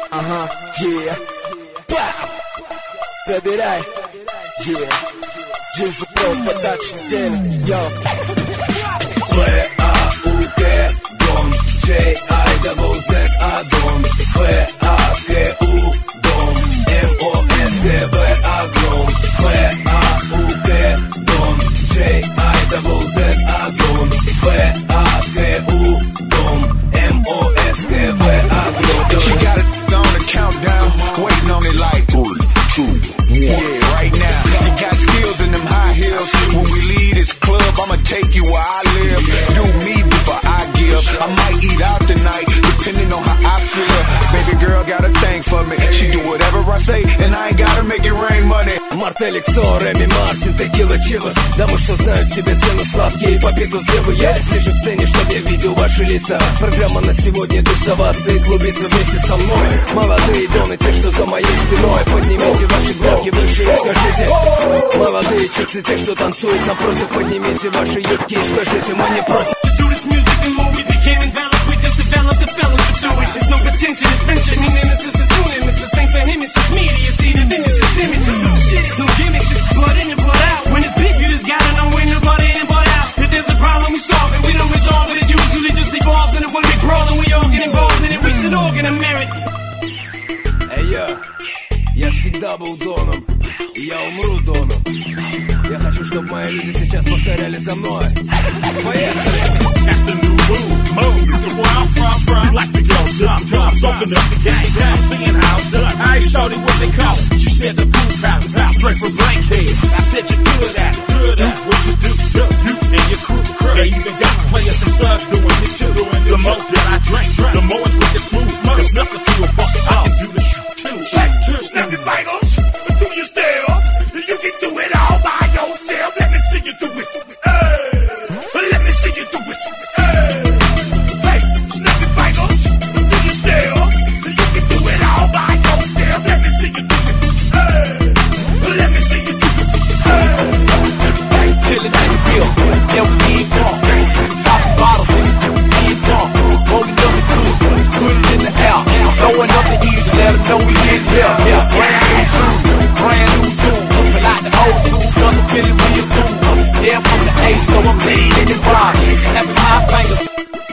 Yeah. Wow. Проверяй. Yeah. Джизу Про Продакшн делит. Yo. P-A-U-K Дом J-I-Z-Z-A Дом P-A-K-U Дом M-O-S-K-V-A Дом P-A-U-K Дом J-I-Z-Z-A Дом P-A-K-U Дом M-O-S-K-V-A Дом. She got it on the countdown, waiting on it like 3, 2, 1. Yeah, right now. You got skills in them high heels. When we leave this club, I'ma take you where I live. Do me before I give. I might eat out tonight, depending on how I feel. Baby girl got a thing for me. She do whatever I say, and I ain't gotta make it rain money. Мартель, Иксо, Реми Мартин, Текила, Чивас. Дамы, что знают себе цену, сладкие по пику сделаю. Я ближе к сцене, чтоб я видел ваши лица. Программа на сегодня тусоваться и клубиться вместе со мной. Молодые доны, те, что за моей спиной. Поднимите ваши главки выше и скажите: молодые чиксы, те, что танцуют напротив. Поднимите ваши юбки и скажите: мы не против. There's no pretension, it's friendship, meaning it's just assuming. It's the same for him, it's just me. Do you see the thing, it's just images. The shit is no gimmicks, it's blood in and blood out. When it's beef, you just gotta know when the blood in and blood out. If there's a problem, we solve it, we don't resolve it. It usually just evolves, and if when we brawl and we all get involved in it, we should all get a merit. Эй, я всегда был доном, и я умру доном. Я хочу, чтобы мои люди сейчас повторяли за мной. Поехали! That's the new move. You can where I'm from. You like to go dumb. Open up the game. Down, seeing house done. I ain't shorty what they call it. She said the pool palace. Straight from Blankhead. I said you're good at it. Good at what you do. You and your crew. They even got players and thugs doing it too. The more that I drink, the more it's looking smooth. There's nothing to a buck. I can do the shit too. Check two. Snap your vitals. Do your style. You can do it all by yourself. Let me see you do it. Let me see you do it. Hey, snap your vitals. Do your style. You can do it all by yourself. Let me see you do it. Let me see you do it. Hey, chillin' in the bill. Yeah, we need more. Pop a bottle. Need more. Rolling up the cool. Put it in the air. Throwing up the ease and let them know we get there. Yeah, brand new shoes. Brand new tune. Looking like the old school. Cause I'm feeling real cool. Yeah, I'm from the A, so I'm leading the vibe. Snapping my fingers.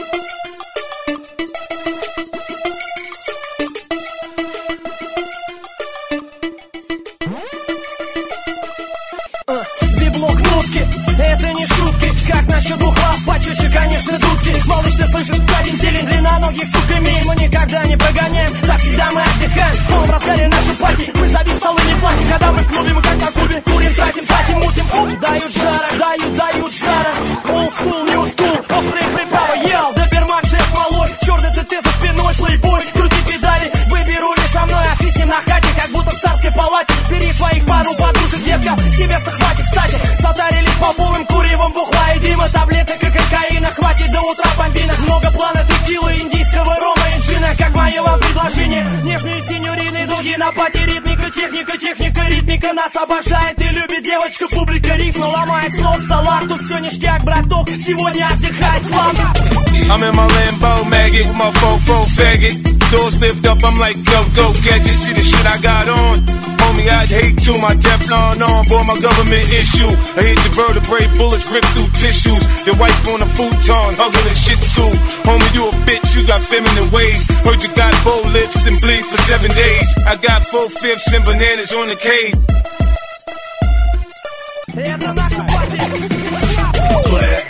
Две блокнотки, это не шутки. Как насчет бухла, почаще, конечно, дудки. Малыш, ты слышишь, один зелень, длинноногих, сука, миль. Мы никогда не прогоняем, так всегда мы отдыхаем. В полном разгаре наши пати, мы забьем столы, не платим. Когда мы в клубе, мы как на клубе. Курим, тратим, мутим. Дают жара. Old school, new school, острые приправы, ел. Доберман, шеф малой, черный ТТ за спиной, плейбой. Крути педали, выбери рули со мной. А ты с ним на хате, как будто в царской палате. Бери своих пару подружек, детка, себе-то хватит. Кстати, сотарились по полным куревом бухла и дима. Таблеток и кокаина, хватит до утра бомбинок. Много плана текилы, индийского рома и джина. Как мое вам предложение, нежные синьорины, дуги на пати. Ритмика, техника, ритмика нас обожает и любит девочка. Публика рифма ломает слов, салат. Тут все ништяк, браток, сегодня отдыхает план. I'm in my Lambo maggot with my fofo faggot. Doors lift up, I'm like, go, gadget. See the shit I got on? Homie, I'd hate to. My Teflon on, boy, my government issue. I hit your vertebrae, bullets rip through tissues. Your wife on a futon, hugging and shit too. Homie, you a bitch, you got feminine ways. Heard you got bow lips and bleed for 7 days. I got 4/5 and bananas on the cage. Это наша пати.